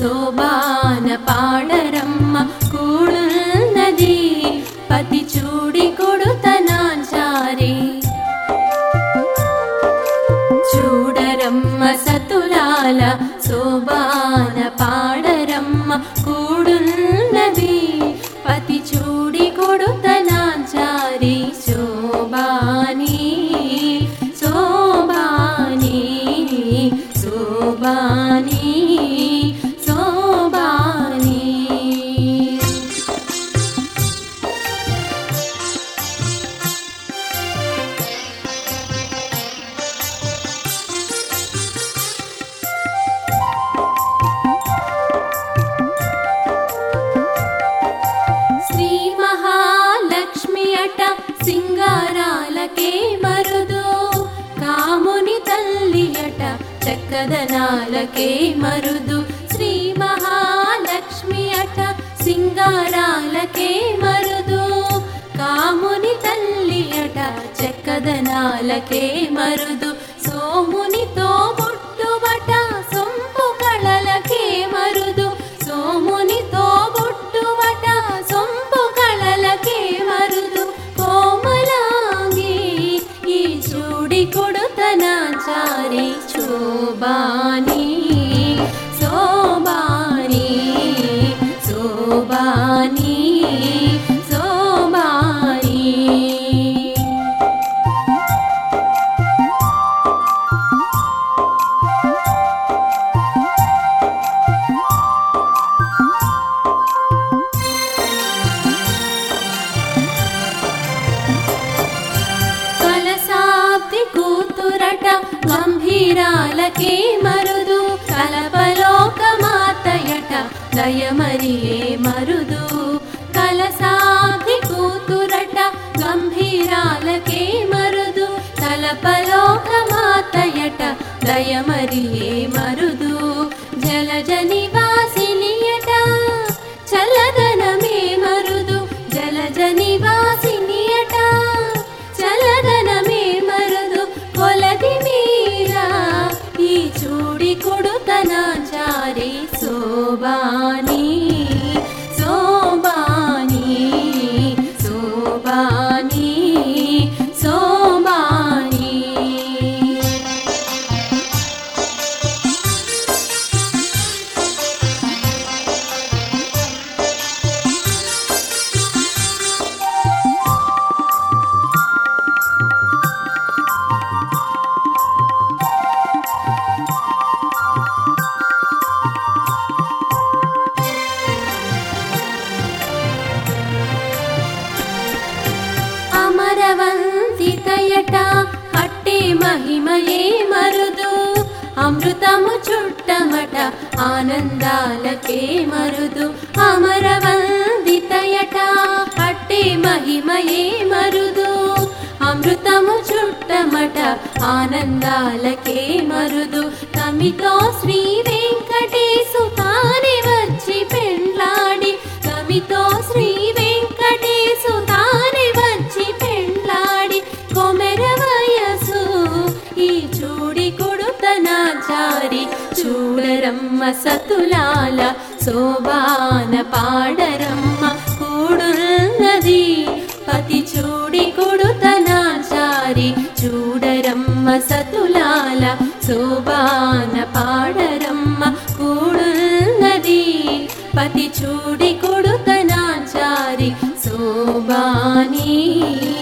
శోభాన పాడరమ్మ కూడున్నది పతి చూడి కొడుతనాచారి చూడరమ్మ సతులాల శోభాన పాడరమ్మ కూడున్నది పతి చూడి కొడుతనాచారి శోభాని శోభాని శోభాని శోభాని శ్రీ మహాలక్ష్మి అట సింగారాలకే మరుదు కాముని తల్లి అట చక్కదనాలకే మరుదు శ్రీ మహాలక్ష్మి అట సింగారాలకే మరుదు కాముని తల్లి అట చక్కదనాలకే మరుదు సోమునితో బొట్టుబట సొంపు కళలకే మరుదు సోమునితో బొట్టుబట సొంపు కళలకే మరుదు కోమలాంగి ఈ చూడి కొడుతనాచారి శోభాని శోభాని శోభాని శోభాని కలసాబ్ది కూతురట గంభీరాలకే మరుదు కలపలోక మాతయట దయమరియే మరుదు కలసాబ్ది కూతురట గంభీరాలకే మరుదు కలపలోక మాతయట దయమరియే మరుదు జలజ నివాసినియట చల్లదనమే మరుదు జలజ నివాసినియట చల్లదనమే మరుదు కొలది మీరా ఈ చూడి కొడుతనాచారి శోభాని శోభాని శోభాని శోభాని అమరవంతితయట అట్టే మహిమయే మరుదు అమృతము చుట్టమట ఆనందాలకే మరుదు అమరవంతితయట అట్టే మహిమయే మరుదు అమృతము చుట్టమట ఆనందాలకే మరుదు తమితో శ్రీ వెంకటేశు తానే వచ్చి పెండ్లాడి తమితో శ్రీ వెంకటేశు తానే వచ్చి పెండ్లాడి కొమెర వయసు ఈ చూడి కొడుతనాచారి చూడరమ్మ సతులాల శోభాన పాడరమ్మ కూడున్నది పతి చూడి కొడుతనాచారి చూడరమ్మ సతులాల శోభాన పాడరమ్మ కూడున్నది పతి చూడి కొడుతనాచారి శోభాని